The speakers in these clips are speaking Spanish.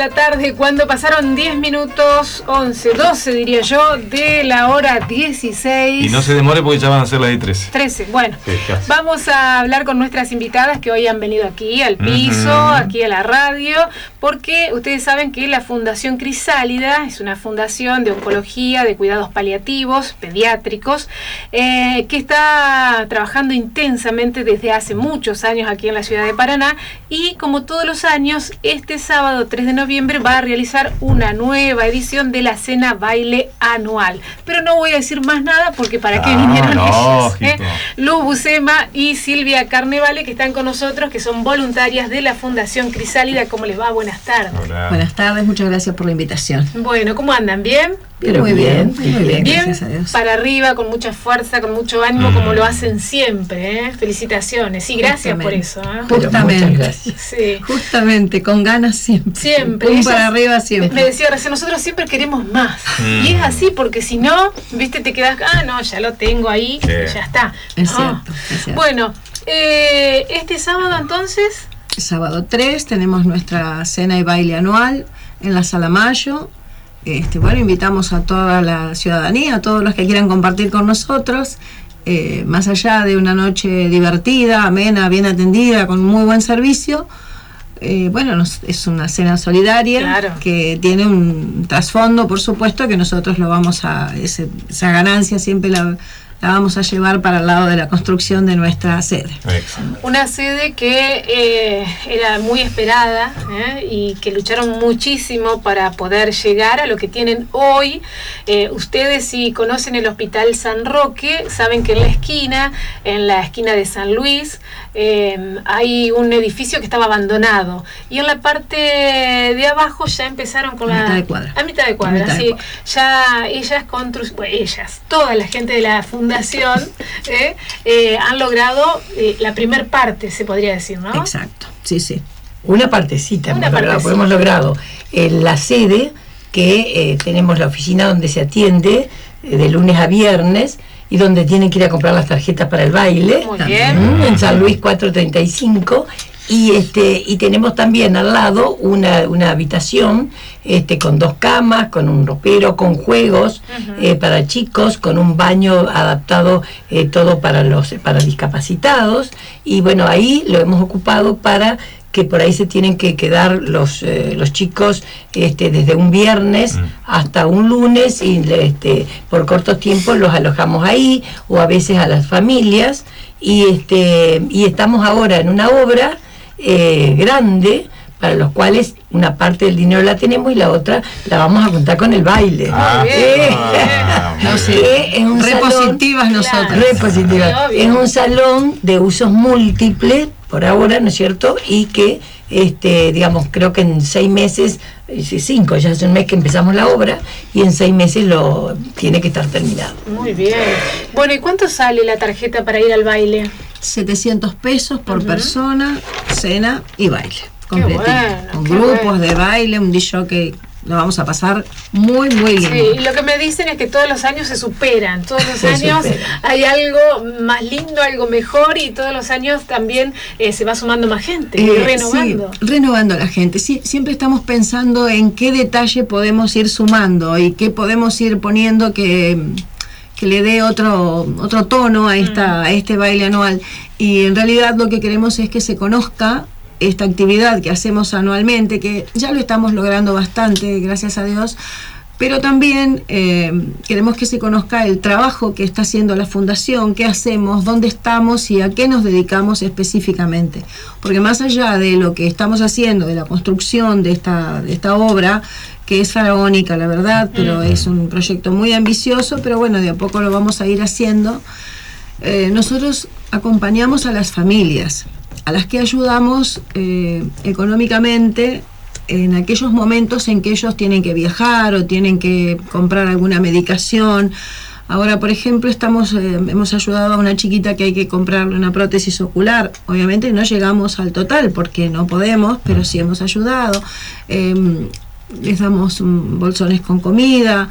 la tarde, cuando pasaron 10 minutos, 11, 12 diría yo, de la hora 16. Y no se demore porque ya van a ser las 13. 13, bueno. Sí, vamos a hablar con nuestras invitadas que hoy han venido aquí al piso, aquí a la radio, porque ustedes saben que la Fundación Crisálida es una fundación de oncología, de cuidados paliativos, pediátricos, que está trabajando intensamente desde hace muchos años aquí en la ciudad de Paraná, y como todos los años, este sábado 3 de noviembre va a realizar una nueva edición de la cena baile anual. Pero no voy a decir más nada porque para qué vinieron ellos. Luz Buscema y Silvia Carnevale, que están con nosotros, que son voluntarias de la Fundación Crisálida. ¿Cómo les va? Buenas tardes. Hola. Buenas tardes, muchas gracias por la invitación. Bueno, ¿cómo andan? ¿Bien? Pero muy bien, bien, gracias a Dios. Para arriba, con mucha fuerza, con mucho ánimo, como lo hacen siempre, ¿eh? Felicitaciones y gracias por eso. Justamente, muchas gracias. Sí. Justamente, con ganas siempre. Siempre. Para arriba siempre. Me decía recién, nosotros siempre queremos más. Y es así, porque si no, viste, te quedas, no, ya lo tengo ahí, ya está. Es cierto, es cierto. Bueno, este sábado entonces... Sábado 3 tenemos nuestra cena y baile anual en la Sala Mayo. Bueno, invitamos a toda la ciudadanía, a todos los que quieran compartir con nosotros, más allá de una noche divertida, amena, bien atendida, con muy buen servicio. Es una cena solidaria, claro, que tiene un trasfondo, por supuesto, que nosotros lo vamos esa ganancia siempre la vamos a llevar para el lado de la construcción de nuestra sede. Una sede que era muy esperada, y que lucharon muchísimo para poder llegar a lo que tienen hoy. Ustedes, si conocen el Hospital San Roque, saben que en la esquina de San Luis, hay un edificio que estaba abandonado, y en la parte de abajo ya empezaron con mitad de cuadra. A mitad de cuadra, sí. Ya toda la gente de la fundación han logrado la primer parte, se podría decir, ¿no? Exacto, sí. Una partecita hemos logrado la sede, que tenemos la oficina donde se atiende de lunes a viernes, y donde tienen que ir a comprar las tarjetas para el baile. Muy bien. En San Luis 435. Y tenemos también al lado una habitación con 2 camas, con un ropero, con juegos para chicos, con un baño adaptado, todo para discapacitados. Y bueno, ahí lo hemos ocupado para que por ahí se tienen que quedar los chicos desde un viernes hasta un lunes, y por cortos tiempos los alojamos ahí, o a veces a las familias. Y estamos ahora en una obra grande, para los cuales una parte del dinero la tenemos y la otra la vamos a contar con el baile. Positivas nosotros. Positivas. Es un salón de usos múltiples por ahora, ¿no es cierto? Y que creo que en 6 meses, 5, ya hace un mes que empezamos la obra, y en 6 meses tiene que estar terminado. Muy bien. Bueno, ¿y cuánto sale la tarjeta para ir al baile? 700 pesos por persona, cena y baile completito, con grupos grupos de baile, un DJ que lo vamos a pasar muy, muy lindo. Sí, y lo que me dicen es que todos los años se superan, todos los años hay algo más lindo, algo mejor, y todos los años también se va sumando más gente, renovando. Sí, renovando a la gente. Sí, siempre estamos pensando en qué detalle podemos ir sumando y qué podemos ir poniendo que le dé otro tono a este baile anual. Y en realidad lo que queremos es que se conozca esta actividad que hacemos anualmente, que ya lo estamos logrando bastante, gracias a Dios, pero también queremos que se conozca el trabajo que está haciendo la fundación, qué hacemos, dónde estamos y a qué nos dedicamos específicamente. Porque más allá de lo que estamos haciendo, de la construcción de esta obra, que es faraónica, la verdad, pero es un proyecto muy ambicioso, pero bueno, de a poco lo vamos a ir haciendo. Nosotros acompañamos a las familias, a las que ayudamos económicamente en aquellos momentos en que ellos tienen que viajar o tienen que comprar alguna medicación. Ahora, por ejemplo, hemos ayudado a una chiquita que hay que comprarle una prótesis ocular. Obviamente no llegamos al total porque no podemos, pero sí hemos ayudado. Les damos bolsones con comida.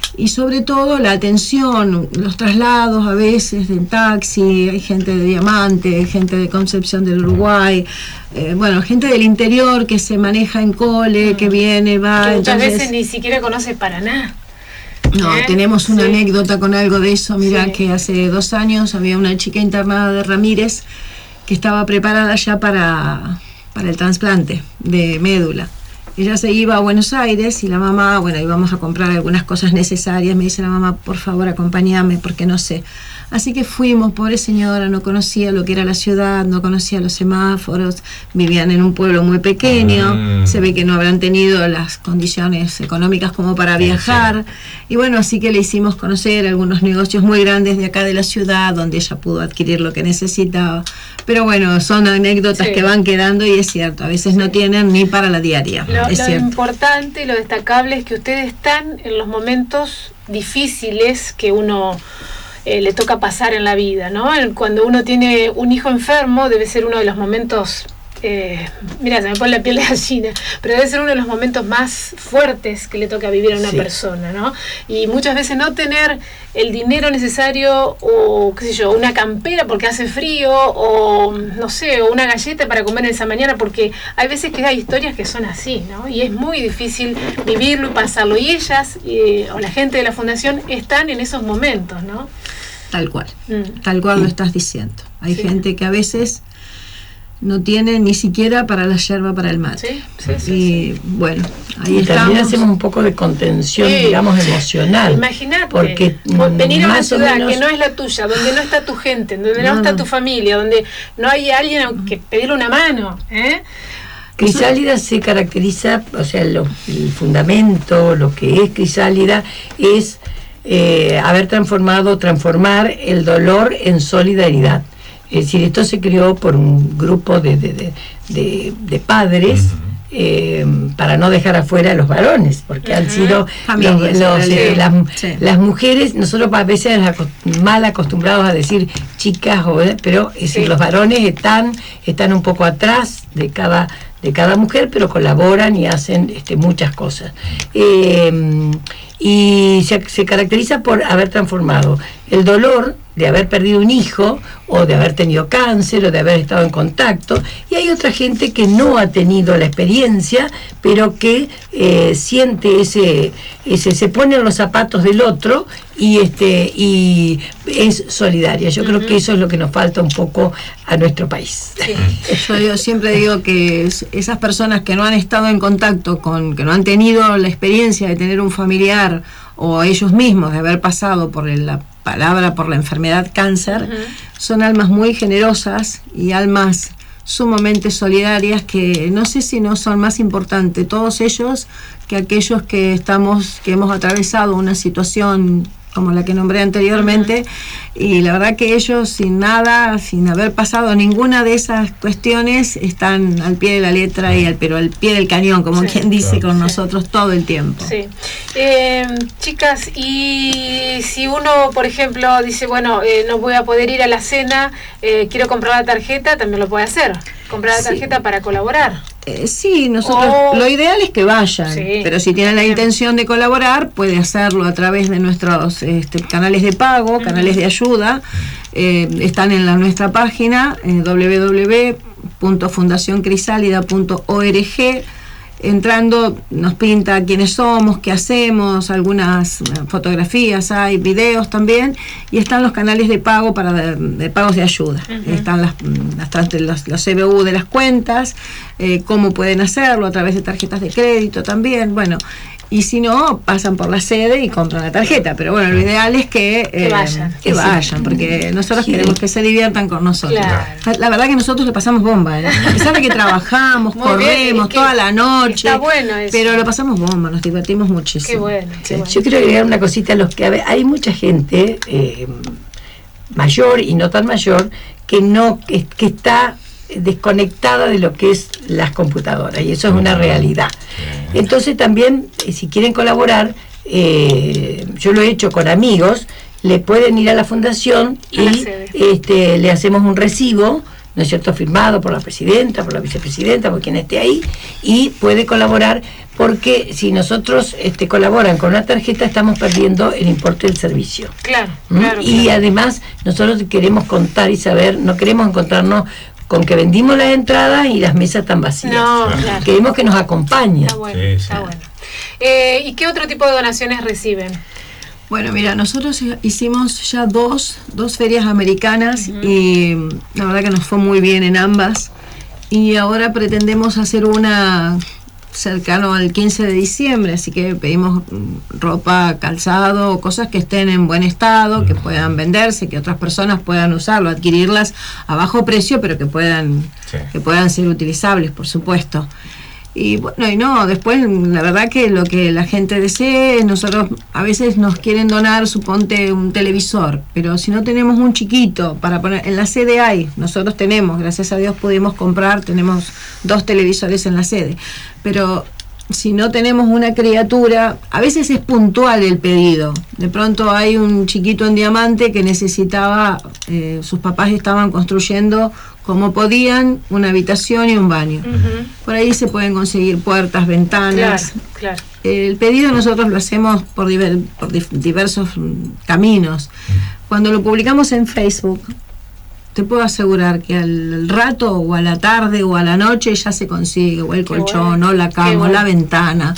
y sobre todo la atención, los traslados a veces en taxi, hay gente de Diamante, hay gente de Concepción del Uruguay, gente del interior que se maneja en cole, que viene, va. Que muchas entonces, veces ni siquiera conoce Paraná. No, tenemos una anécdota con algo de eso. Mira, que hace 2 años había una chica internada de Ramírez que estaba preparada ya para el trasplante de médula. Ella se iba a Buenos Aires y la mamá, íbamos a comprar algunas cosas necesarias. Me dice la mamá, por favor, acompáñame porque no sé. Así que fuimos, pobre señora, no conocía lo que era la ciudad, no conocía los semáforos, vivían en un pueblo muy pequeño, se ve que no habrán tenido las condiciones económicas como para viajar, y así que le hicimos conocer algunos negocios muy grandes de acá de la ciudad, donde ella pudo adquirir lo que necesitaba. Pero son anécdotas que van quedando, y es cierto, a veces no tienen ni para la diaria. Lo importante y lo destacable es que ustedes están en los momentos difíciles que uno le toca pasar en la vida, ¿no? Cuando uno tiene un hijo enfermo debe ser uno de los momentos, mira, se me pone la piel de gallina, pero debe ser uno de los momentos más fuertes que le toca vivir a una persona, ¿no? Y muchas veces no tener el dinero necesario, o qué sé yo, una campera porque hace frío, o no sé, o una galleta para comer en esa mañana, porque hay veces que hay historias que son así, ¿no? Y es muy difícil vivirlo y pasarlo, y ellas o la gente de la fundación están en esos momentos, ¿no? Tal cual lo estás diciendo. Hay gente que a veces no tiene ni siquiera para la yerba para el mate. Sí. Ahí estamos. También hacemos un poco de contención, digamos, emocional. Imagínate, porque venir a una ciudad que no es la tuya, donde no está tu gente, donde no está tu familia, donde no hay alguien que pedirle una mano, Crisálida se caracteriza, o sea, el fundamento, lo que es Crisálida es transformar el dolor en solidaridad. Es decir, esto se creó por un grupo de padres para no dejar afuera a los varones, porque han sido las mujeres. Nosotros a veces mal acostumbrados a decir chicas, pero es decir, los varones están un poco atrás de cada mujer, pero colaboran y hacen muchas cosas. Y se caracteriza por haber transformado el dolor de haber perdido un hijo, o de haber tenido cáncer, o de haber estado en contacto, y hay otra gente que no ha tenido la experiencia, pero que siente se pone en los zapatos del otro y es solidaria. Yo creo que eso es lo que nos falta un poco a nuestro país. Yo siempre digo que esas personas que no han estado en contacto que no han tenido la experiencia de tener un familiar, o ellos mismos de haber pasado por la enfermedad cáncer, son almas muy generosas y almas sumamente solidarias, que no sé si no son más importantes todos ellos que aquellos que hemos atravesado una situación como la que nombré anteriormente, y la verdad que ellos sin haber pasado ninguna de esas cuestiones, están al pie de la letra pero al pie del cañón, como quien dice, con nosotros todo el tiempo. Chicas, y si uno, por ejemplo, dice, no voy a poder ir a la cena, quiero comprar la tarjeta, también lo puede hacer, comprar la tarjeta para colaborar. Sí, nosotros lo ideal es que vayan, pero si tienen la intención de colaborar, puede hacerlo a través de nuestros canales de pago, canales de ayuda. Están en nuestra página www.fundacioncrisalida.org. Entrando nos pinta quiénes somos, qué hacemos, algunas fotografías, hay videos también, y están los canales de pago de pagos de ayuda. Están los CBU de las cuentas, cómo pueden hacerlo a través de tarjetas de crédito también. Y si no, pasan por la sede y compran la tarjeta. Pero lo ideal es que vayan, porque nosotros queremos que se diviertan con nosotros. Claro. La verdad que nosotros le pasamos bomba, A pesar de que trabajamos, corremos toda la noche, está bueno eso. Pero lo pasamos bomba, nos divertimos muchísimo. Qué bueno. Yo quiero agregar una cosita a los que hay mucha gente mayor y no tan mayor que está desconectada de lo que es las computadoras, y eso es una realidad. Entonces también, si quieren colaborar, yo lo he hecho con amigos, le pueden ir a la fundación y le hacemos un recibo ¿no es cierto?, firmado por la presidenta, por la vicepresidenta, por quien esté ahí, y puede colaborar, porque si nosotros colaboran con una tarjeta, estamos perdiendo el importe del servicio. Claro, Y además, nosotros queremos contar y saber, no queremos encontrarnos con que vendimos las entradas y las mesas están vacías. No, claro. Queremos que nos acompañen. Está bueno, Sí, está sí. bueno. ¿Y qué otro tipo de donaciones reciben? Bueno, mira, nosotros hicimos ya dos ferias americanas y la verdad que nos fue muy bien en ambas. Y ahora pretendemos hacer una cercano al 15 de diciembre, así que pedimos ropa, calzado, cosas que estén en buen estado, que puedan venderse, que otras personas puedan usarlo, adquirirlas a bajo precio, pero que puedan ser utilizables, por supuesto. Y bueno, y no, después la verdad que lo que la gente desee, nosotros a veces nos quieren donar, suponte un televisor, pero si no tenemos un chiquito para poner, en la sede hay, nosotros tenemos, gracias a Dios pudimos comprar, tenemos 2 televisores en la sede, pero si no tenemos una criatura, a veces es puntual el pedido. De pronto hay un chiquito en Diamante que necesitaba, sus papás estaban construyendo como podían, una habitación y un baño. Por ahí se pueden conseguir puertas, ventanas. Claro. El pedido nosotros lo hacemos por diversos caminos. Cuando lo publicamos en Facebook, te puedo asegurar que al rato o a la tarde o a la noche ya se consigue o el colchón o la cama o la ventana.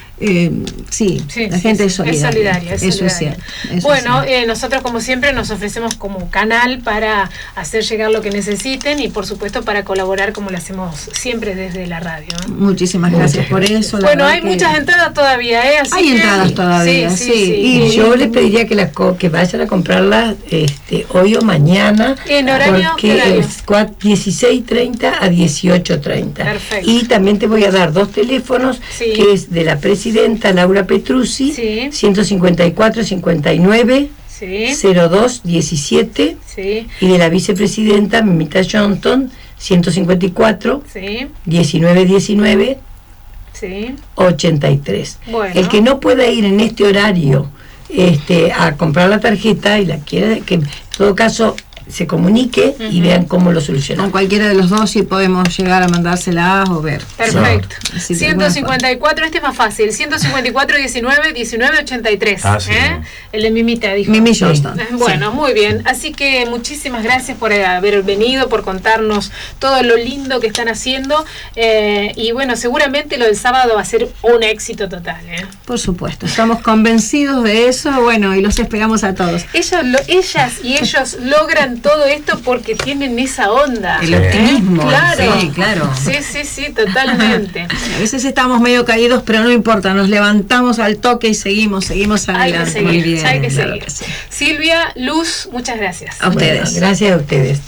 La gente es solidaria. Eso es cierto. Bueno, nosotros como siempre nos ofrecemos como canal para hacer llegar lo que necesiten y por supuesto para colaborar como lo hacemos siempre desde la radio, ¿no? Muchísimas gracias por eso. Bueno, hay muchas entradas todavía, Así hay entradas todavía, sí. Y yo les pediría que vayan a comprarlas hoy o mañana. ¿En horario? Porque es 16:30 a 18:30. Perfecto. Y también te voy a dar 2 teléfonos, que es de la presidenta Laura Petrucci, 154-59 02-17, y de la vicepresidenta Mimita Johnson, 154 19-19 83. Bueno. El que no pueda ir en este horario a comprar la tarjeta y la quiera, que en todo caso se comunique y vean cómo lo solucionan. Con cualquiera de los dos sí podemos llegar a mandárselas o ver. Perfecto. Sí. 154, este es más fácil. 154 19 19 83. Sí. El de Mimita dijo. Mimi Johnston. Bueno, muy bien. Así que muchísimas gracias por haber venido, por contarnos todo lo lindo que están haciendo. Y bueno, seguramente lo del sábado va a ser un éxito total. Por supuesto, estamos convencidos de eso. Bueno, y los esperamos a todos. Ellas y ellos logran todo esto porque tienen esa onda. El optimismo. Claro. Sí, claro. Sí, totalmente. A veces estamos medio caídos, pero no importa, nos levantamos al toque y seguimos adelante. Hay que seguir, Muy bien, hay que claro seguir. que sí. Silvia, Luz, muchas gracias. A ustedes. Bueno, gracias a ustedes.